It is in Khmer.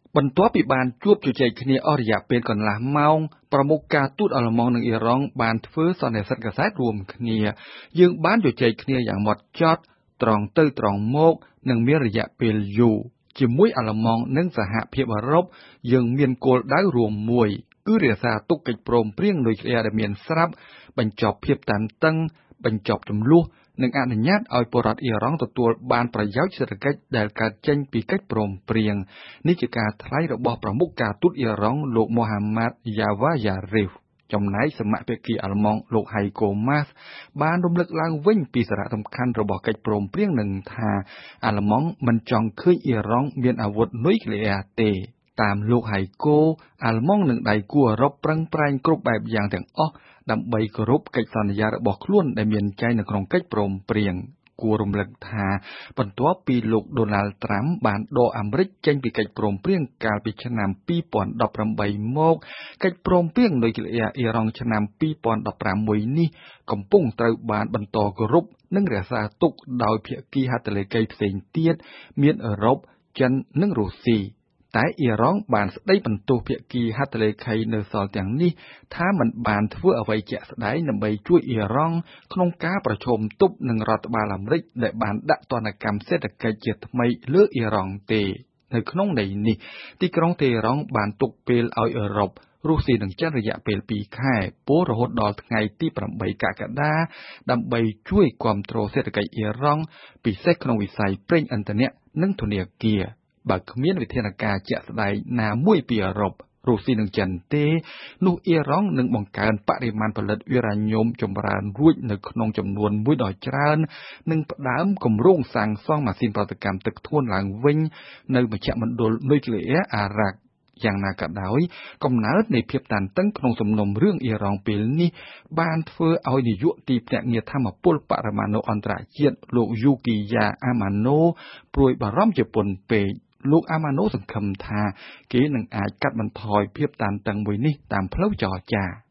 បន្ទាប់ពីបានជួបជជែកគ្នាអស់រយៈពេលកន្លះម៉ោងប្រមុខការទូតអាល្លឺម៉ង់និងអ៊ីរ៉ង់បានធ្វើសន្និសីទកាសែតរួមគ្នាយើងបានជជែកគ្នាយ៉ាងហ្មត់ចត់ត្រង់ទៅត្រង់មកនិងមានរយៈពេលយូរជាមួយអាល្លឺម៉ង់និងសហភាពអឺរ៉ុបយើងមានគោលដៅរួមមួយគឺរក្សាទុកកិច្ចព្រមព្រៀងនុយក្លេអ៊ែរដែលមានស្រាប់បញ្ចប់ភាពតានតឹងបញ្ចប់ចំនួននិងអនុញ្ញាតឲ្យពលរដ្ឋអ៊ីរ៉ង់ទទួលបានប្រយោជន៍សេដ្ឋកិច្ចដែលកើតចេញពីកិច្ចព្រមព្រៀងនេះជាការថ្លែងរបស់ប្រមុខការទូតអ៊ីរ៉ង់លោកមូហាម៉ាត់យ៉ាវ៉ាយ៉ារីហ្វចំណែកសមាជិកភាគីអាល្លឺម៉ង់លោកហៃកូម៉ាសបានរំលឹកឡើងវិញពីសារៈសំខាន់របស់កិច្ចព្រមព្រៀងនឹងថាអាល្លឺម៉ង់មិនចង់ឃើញអ៊ីរ៉ង់មានអាវុធនុយក្លេអ៊ែរទេតាមលោកហៃកូអាល្លឺម៉ង់និងដៃគូអឺរ៉ុបប្រឹងប្រែងគ្រប់បែបយ៉ាងទាំងអស់ដើម្បីគោរពកិច្ចសន្យារបស់ខ្លួនដែលមានចែងនៅក្នុងកិច្ចព្រមព្រៀងគួររំលឹកថាបន្ទាប់ពីលោកដូណាល់ត្រាំបានដកអាមេរិកចេញពីកិច្ចព្រមព្រៀងកាលពីឆ្នាំ2018មកកិច្ចព្រមព្រៀងនុយក្លេអ៊ែរអ៊ីរ៉ង់ឆ្នាំ2015នេះកំពុងត្រូវបានបន្តគោរពនិងរក្សាទុកដោយភាគីហត្ថលេខីផ្សេងទៀតមានអឺរ៉ុបចិននិងរុស្ស៊ីតែអ៊ីរ៉ង់បានស្ដីបន្ទោសភាគីហត្ថលេខីនៅសល់ទាំងនេះថាមិនបានធ្វើអ្វីជាក់ស្ដែងដើម្បីជួយអ៊ីរ៉ង់ក្នុងការប្រឈមទប់នឹងរដ្ឋបាលអាមេរិកដែលបានដាក់ទណ្ឌកម្មសេដ្ឋកិច្ចជាថ្មីលើអ៊ីរ៉ង់ទេនៅក្នុងន័យនេះទីក្រុងតេហេរ៉ង់បានទុកពេលឲ្យអឺរ៉ុបរុស្ស៊ីនិងចិនរយៈពេល2ខែពោលរហូតដល់ថ្ងៃទី8កក្កដាដើម្បីជួយគាំទ្រសេដ្ឋកិច្ចអ៊ីរ៉ង់ពិសេសក្នុងវិស័យប្រេងឥន្ធនៈនិងធនាគារបើគ្មានវិធានការជាក់ស្ដែងណាមួយពីអឺរ៉ុបរុស្ស៊ីនិងចិនទេនោះអ៊ីរ៉ង់នឹងបង្កើនបរិមាណផលិតយូរ៉ាញ៉ូមចម្រើនរួចនៅក្នុងចំនួនមួយដ៏ច្រើននិងផ្ដើមគម្រោងសាងសង់ម៉ាស៊ីនប្រតិកម្មទឹកធ្ងន់ឡើងវិញនៅមជ្ឈមណ្ឌលនុយក្លេអ៊ែរអារ៉ាក់យ៉ាងណាក៏ដោយកំណើតនៃភាពតានតឹងក្នុងសំណុំរឿងអ៊ីរ៉ង់ពេលនេះបានធ្វើឲ្យនាយកទីភ្នាក់ងារថាមពលបរមាណុអន្តរជាតិលោកយូគីយ៉ាអាម៉ាណូព្រួយបារម្ភជាពន់ពេកលោកអាម៉ាណូសង្ឃឹមថាគេនឹងអាចកាត់បន្ថយភាពតានតឹងមួយនេះតាមផ្លូវចរចា